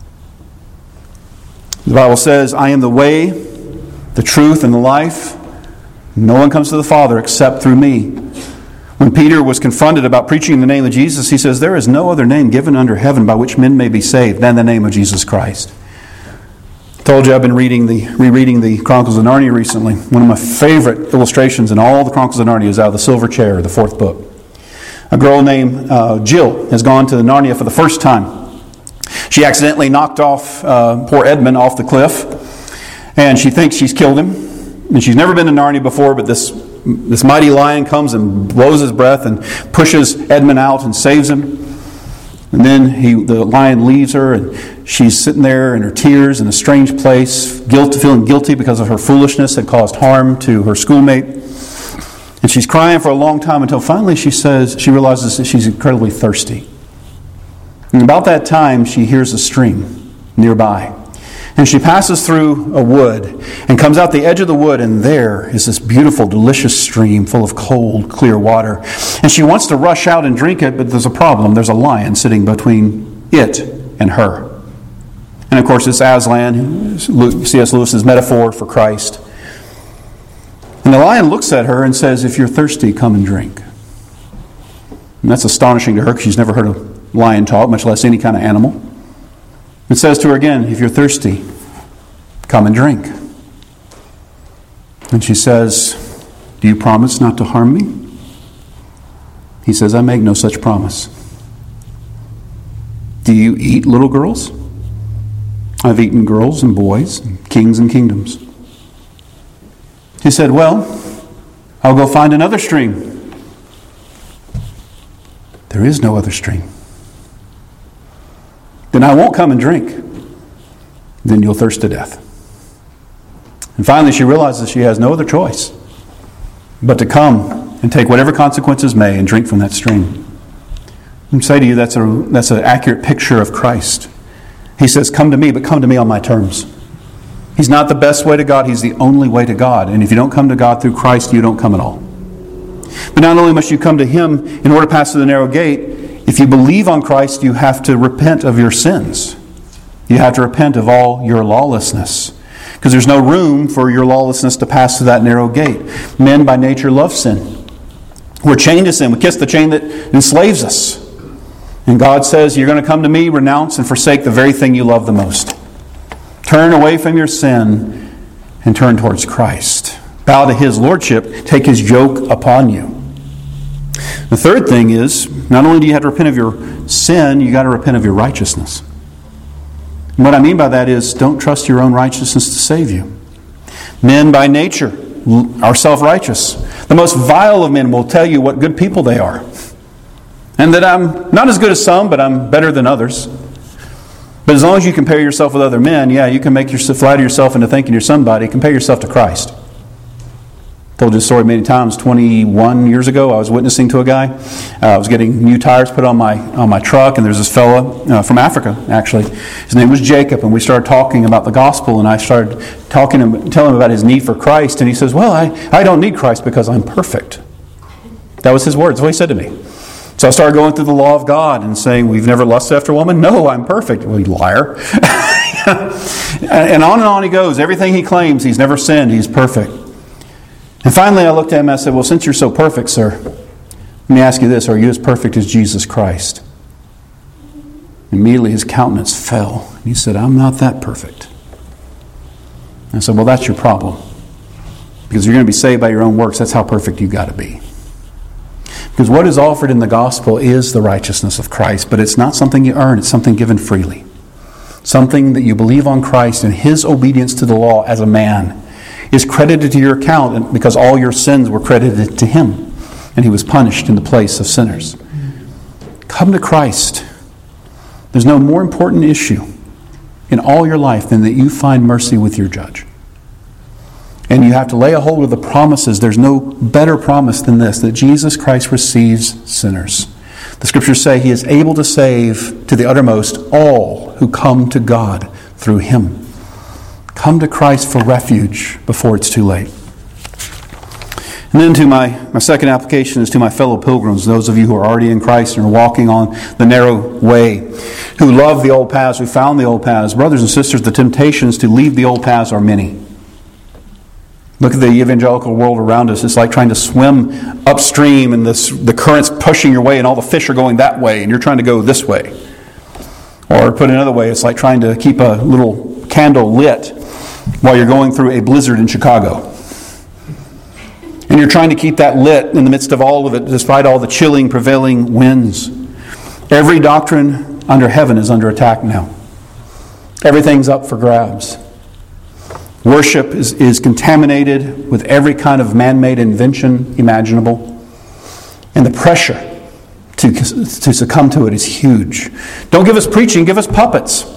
The Bible says, I am the way, the truth, and the life. No one comes to the Father except through me. When Peter was confronted about preaching in the name of Jesus, he says, there is no other name given under heaven by which men may be saved than the name of Jesus Christ. I told you I've been reading the rereading the Chronicles of Narnia recently. One of my favorite illustrations in all the Chronicles of Narnia is out of the Silver Chair, the fourth book. A girl named uh, Jill has gone to Narnia for the first time. She accidentally knocked off uh, poor Edmund off the cliff, and she thinks she's killed him. And she's never been to Narnia before, but this this mighty lion comes and blows his breath and pushes Edmund out and saves him. And then he, the lion leaves her, and she's sitting there in her tears in a strange place, guilt, feeling guilty because of her foolishness had caused harm to her schoolmate. And she's crying for a long time until finally she says she realizes that she's incredibly thirsty. And about that time, she hears a stream nearby. And she passes through a wood and comes out the edge of the wood, and there is this beautiful, delicious stream full of cold, clear water. And she wants to rush out and drink it, but there's a problem. There's a lion sitting between it and her. And of course, it's Aslan, C S Lewis's metaphor for Christ. And the lion looks at her and says, if you're thirsty, come and drink. And that's astonishing to her because she's never heard a lion talk, much less any kind of animal. It says to her again, if you're thirsty, come and drink. And she says, do you promise not to harm me? He says, I make no such promise. Do you eat little girls? I've eaten girls and boys, and kings and kingdoms. He said, well, I'll go find another stream. There is no other stream. Then I won't come and drink. Then you'll thirst to death. And finally she realizes she has no other choice but to come and take whatever consequences may and drink from that stream. And say to you, that's a that's an accurate picture of Christ. He says, come to me, but come to me on my terms. He's not the best way to God, He's the only way to God. And if you don't come to God through Christ, you don't come at all. But not only must you come to Him in order to pass through the narrow gate, if you believe on Christ, you have to repent of your sins. You have to repent of all your lawlessness. Because there's no room for your lawlessness to pass through that narrow gate. Men by nature love sin. We're chained to sin. We kiss the chain that enslaves us. And God says, you're going to come to me, renounce and forsake the very thing you love the most. Turn away from your sin and turn towards Christ. Bow to His lordship. Take His yoke upon you. The third thing is, not only do you have to repent of your sin, you got to repent of your righteousness. And what I mean by that is, don't trust your own righteousness to save you. Men by nature are self-righteous. The most vile of men will tell you what good people they are. And that I'm not as good as some, but I'm better than others. But as long as you compare yourself with other men, yeah, you can make yourself, flatter yourself into thinking you're somebody. Compare yourself to Christ. Told you the story many times. twenty-one years ago, I was witnessing to a guy. Uh, I was getting new tires put on my on my truck, and there's this fella uh, from Africa, actually. His name was Jacob, and we started talking about the gospel, and I started talking to him, telling him about his need for Christ, and he says, well, I, I don't need Christ because I'm perfect. That was his words. That's what he said to me. So I started going through the law of God and saying, we've never lusted after a woman? No, I'm perfect. Well, you liar. And on and on he goes. Everything he claims, he's never sinned. He's perfect. And finally I looked at him and I said, well, since you're so perfect, sir, let me ask you this. Are you as perfect as Jesus Christ? Immediately his countenance fell. And he said, I'm not that perfect. I said, well, that's your problem. Because you're going to be saved by your own works. That's how perfect you've got to be. Because what is offered in the gospel is the righteousness of Christ. But it's not something you earn. It's something given freely. Something that you believe on Christ and His obedience to the law as a man is credited to your account because all your sins were credited to Him. And He was punished in the place of sinners. Come to Christ. There's no more important issue in all your life than that you find mercy with your judge. And you have to lay a hold of the promises. There's no better promise than this, that Jesus Christ receives sinners. The Scriptures say He is able to save to the uttermost all who come to God through Him. Come to Christ for refuge before it's too late. And then to my, my second application is to my fellow pilgrims, those of you who are already in Christ and are walking on the narrow way, who love the old paths, who found the old paths. Brothers and sisters, the temptations to leave the old paths are many. Look at the evangelical world around us. It's like trying to swim upstream and this, the current's pushing your way and all the fish are going that way and you're trying to go this way. Or put another way, it's like trying to keep a little candle lit while you're going through a blizzard in Chicago. And you're trying to keep that lit in the midst of all of it, despite all the chilling, prevailing winds. Every doctrine under heaven is under attack now. Everything's up for grabs. Worship is, is contaminated with every kind of man-made invention imaginable. And the pressure to, to succumb to it is huge. Don't give us preaching, give us puppets.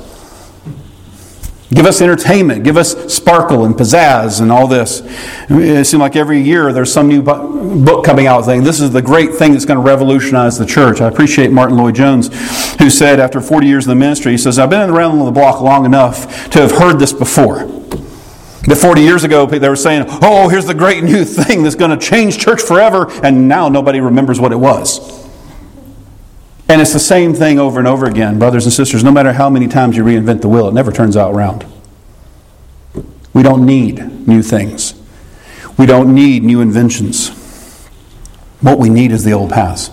Give us entertainment. Give us sparkle and pizzazz and all this. It seems like every year there's some new book coming out saying this is the great thing that's going to revolutionize the church. I appreciate Martin Lloyd-Jones, who said after forty years in the ministry, he says, I've been around the block long enough to have heard this before. That forty years ago they were saying, oh, here's the great new thing that's going to change church forever. And now nobody remembers what it was. And it's the same thing over and over again, brothers and sisters. No matter how many times you reinvent the wheel, it never turns out round. We don't need new things. We don't need new inventions. What we need is the old paths.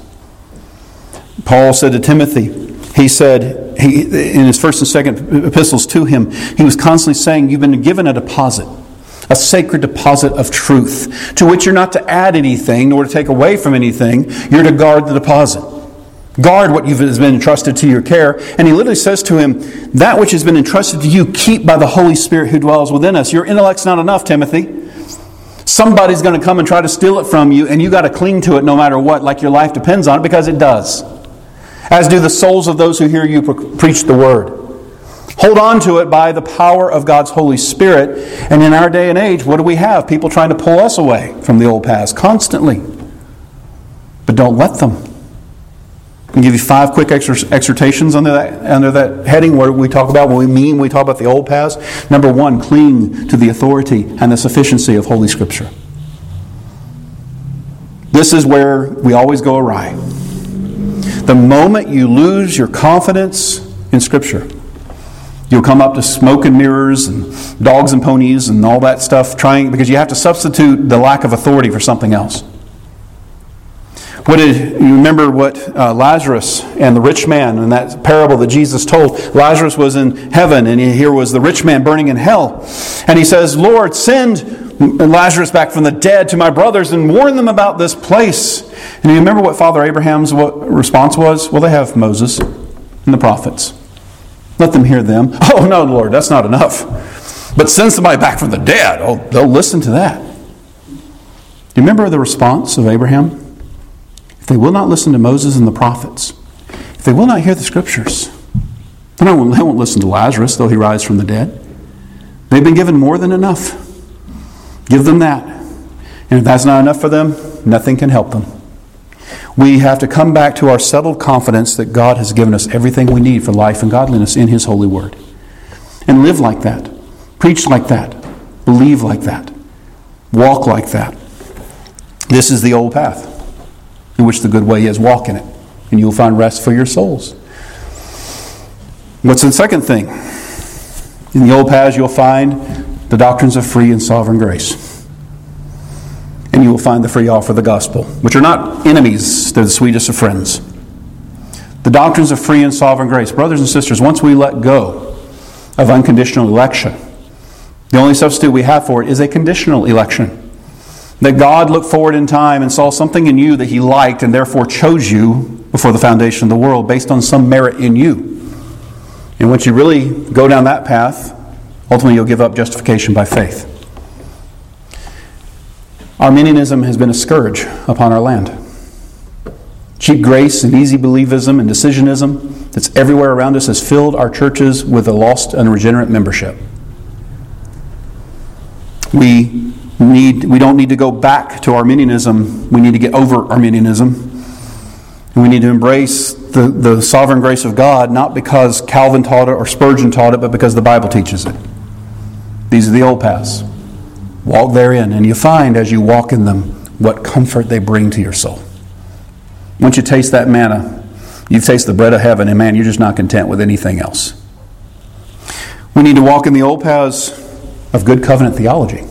Paul said to Timothy, he said, he, in his first and second epistles to him, he was constantly saying, you've been given a deposit, a sacred deposit of truth, to which you're not to add anything, nor to take away from anything. You're to guard the deposit. Guard what has been entrusted to your care. And he literally says to him, that which has been entrusted to you, keep by the Holy Spirit who dwells within us. Your intellect's not enough, Timothy. Somebody's going to come and try to steal it from you, and you got to cling to it no matter what, like your life depends on it, because it does. As do the souls of those who hear you pre- preach the word. Hold on to it by the power of God's Holy Spirit. And in our day and age, what do we have? People trying to pull us away from the old paths constantly. But don't let them. I'll give you five quick exhortations under that, under that heading. What we talk about, what we mean when we talk about the old paths. Number one, cling to the authority and the sufficiency of Holy Scripture. This is where we always go awry. The moment you lose your confidence in Scripture, you'll come up to smoke and mirrors and dogs and ponies and all that stuff, trying because you have to substitute the lack of authority for something else. What did you remember what uh, Lazarus and the rich man in that parable that Jesus told? Lazarus was in heaven and here was the rich man burning in hell. And he says, Lord, send Lazarus back from the dead to my brothers and warn them about this place. And you remember what Father Abraham's response was? Well, they have Moses and the prophets. Let them hear them. Oh, no, Lord, that's not enough. But send somebody back from the dead. Oh, they'll listen to that. Do you remember the response of Abraham? If they will not listen to Moses and the prophets, if they will not hear the Scriptures, they won't, they won't listen to Lazarus, though he rise from the dead. They've been given more than enough. Give them that. And if that's not enough for them, nothing can help them. We have to come back to our settled confidence that God has given us everything we need for life and godliness in His holy word. And live like that. Preach like that. Believe like that. Walk like that. This is the old path in which the good way is. Walk in it, and you'll find rest for your souls. What's the second thing? In the old paths, you'll find the doctrines of free and sovereign grace. And you will find the free offer of the gospel, which are not enemies, they're the sweetest of friends. The doctrines of free and sovereign grace. Brothers and sisters, once we let go of unconditional election, the only substitute we have for it is a conditional election. That God looked forward in time and saw something in you that He liked and therefore chose you before the foundation of the world based on some merit in you. And once you really go down that path, ultimately you'll give up justification by faith. Arminianism has been a scourge upon our land. Cheap grace and easy believism and decisionism that's everywhere around us has filled our churches with a lost and regenerate membership. We need we don't need to go back to Arminianism. We need to get over Arminianism. And we need to embrace the, the sovereign grace of God, not because Calvin taught it or Spurgeon taught it, but because the Bible teaches it. These are the old paths. Walk therein, and you find as you walk in them what comfort they bring to your soul. Once you taste that manna, you've tasted the bread of heaven, and man, you're just not content with anything else. We need to walk in the old paths of good covenant theology.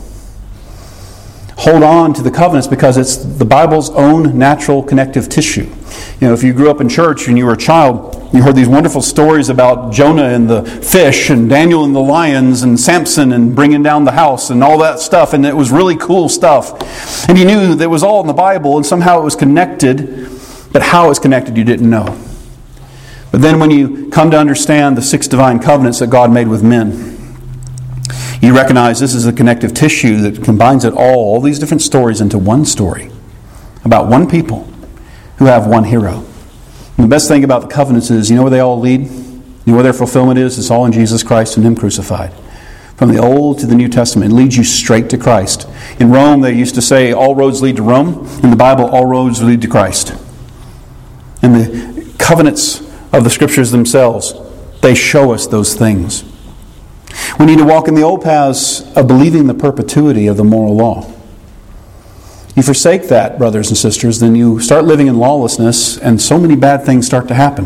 Hold on to the covenants because it's the Bible's own natural connective tissue. You know, if you grew up in church and you were a child, you heard these wonderful stories about Jonah and the fish and Daniel and the lions and Samson and bringing down the house and all that stuff. And it was really cool stuff. And you knew that it was all in the Bible and somehow it was connected. But how it's connected you didn't know. But then when you come to understand the six divine covenants that God made with men, you recognize this is a connective tissue that combines it all, all these different stories into one story about one people who have one hero. And the best thing about the covenants is, you know where they all lead? You know where their fulfillment is? It's all in Jesus Christ and Him crucified. From the Old to the New Testament, it leads you straight to Christ. In Rome, they used to say, all roads lead to Rome. In the Bible, all roads lead to Christ. And the covenants of the Scriptures themselves, they show us those things. We need to walk in the old paths of believing the perpetuity of the moral law. You forsake that, brothers and sisters, then you start living in lawlessness and so many bad things start to happen.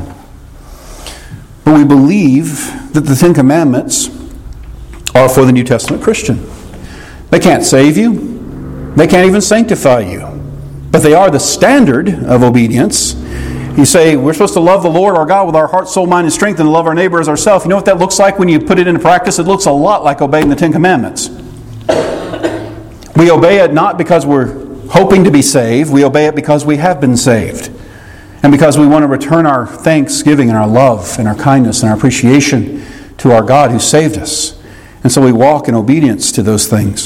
But we believe that the Ten Commandments are for the New Testament Christian. They can't save you. They can't even sanctify you. But they are the standard of obedience. You say, we're supposed to love the Lord our God with our heart, soul, mind, and strength and love our neighbor as ourselves. You know what that looks like when you put it into practice? It looks a lot like obeying the Ten Commandments. We obey it not because we're hoping to be saved. We obey it because we have been saved. And because we want to return our thanksgiving and our love and our kindness and our appreciation to our God who saved us. And so we walk in obedience to those things.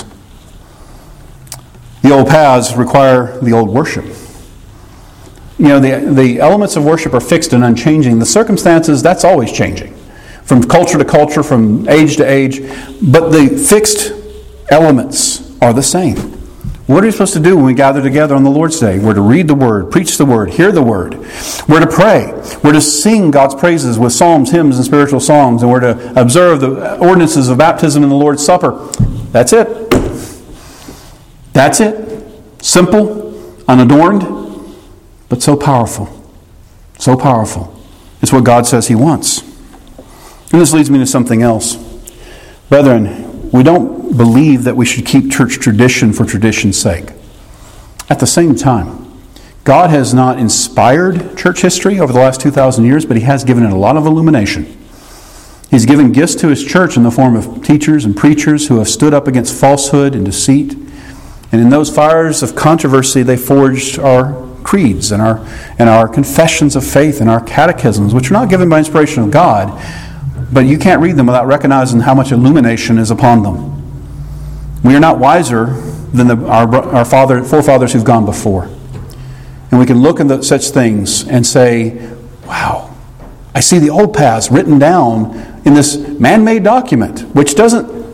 The old paths require the old worship. You know, the, the elements of worship are fixed and unchanging. The circumstances, that's always changing. From culture to culture, from age to age. But the fixed elements are the same. What are we supposed to do when we gather together on the Lord's Day? We're to read the Word, preach the Word, hear the Word. We're to pray. We're to sing God's praises with psalms, hymns, and spiritual songs. And we're to observe the ordinances of baptism and the Lord's Supper. That's it. That's it. Simple, unadorned, but so powerful. So powerful. It's what God says He wants. And this leads me to something else. Brethren, we don't believe that we should keep church tradition for tradition's sake. At the same time, God has not inspired church history over the last two thousand years, but He has given it a lot of illumination. He's given gifts to His church in the form of teachers and preachers who have stood up against falsehood and deceit. And in those fires of controversy, they forged our creeds and our, and our confessions of faith and our catechisms, which are not given by inspiration of God, but you can't read them without recognizing how much illumination is upon them. We are not wiser than the, our, our father, forefathers who've gone before. And we can look at such things and say, wow, I see the old paths written down in this man-made document, which doesn't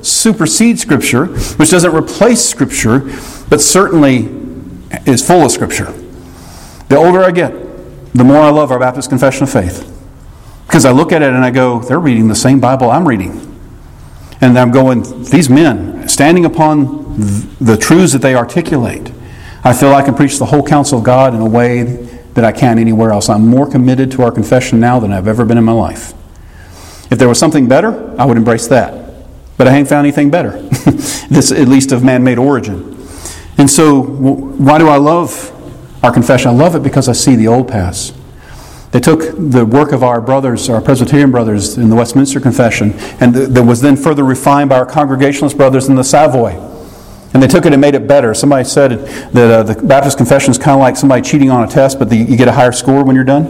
supersede Scripture, which doesn't replace Scripture, but certainly is full of Scripture. The older I get, the more I love our Baptist Confession of Faith. Because I look at it and I go, they're reading the same Bible I'm reading. And I'm going, these men, standing upon the truths that they articulate, I feel I can preach the whole counsel of God in a way that I can't anywhere else. I'm more committed to our confession now than I've ever been in my life. If there was something better, I would embrace that. But I ain't found anything better. This, at least of man-made origin. And so, why do I love our confession? I love it because I see the old past. They took the work of our brothers, our Presbyterian brothers in the Westminster Confession, and that was then further refined by our Congregationalist brothers in the Savoy. And they took it and made it better. Somebody said that uh, the Baptist Confession is kind of like somebody cheating on a test, but the, you get a higher score when you're done.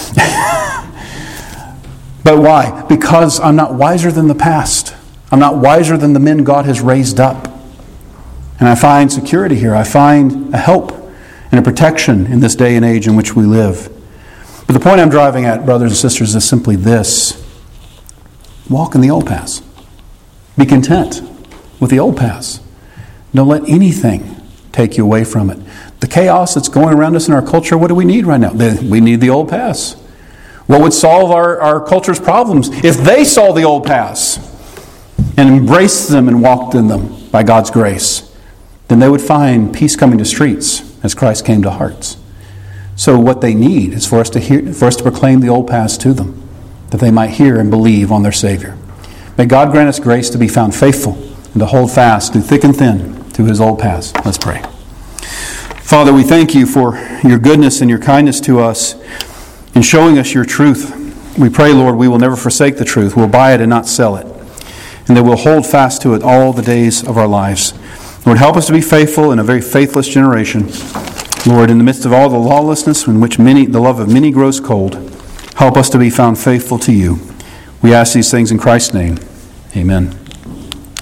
But why? Because I'm not wiser than the past. I'm not wiser than the men God has raised up. And I find security here. I find a help and a protection in this day and age in which we live. But the point I'm driving at, brothers and sisters, is simply this. Walk in the old paths. Be content with the old paths. Don't let anything take you away from it. The chaos that's going around us in our culture, what do we need right now? We need the old paths. What would solve our, our culture's problems? If they saw the old paths and embraced them and walked in them by God's grace, then they would find peace coming to streets as Christ came to hearts. So what they need is for us to hear, for us to proclaim the old paths to them, that they might hear and believe on their Savior. May God grant us grace to be found faithful and to hold fast through thick and thin to His old paths. Let's pray. Father, we thank You for Your goodness and Your kindness to us in showing us Your truth. We pray, Lord, we will never forsake the truth. We'll buy it and not sell it. And that we'll hold fast to it all the days of our lives. Lord, help us to be faithful in a very faithless generation. Lord, in the midst of all the lawlessness in which many, the love of many grows cold, help us to be found faithful to You. We ask these things in Christ's name. Amen.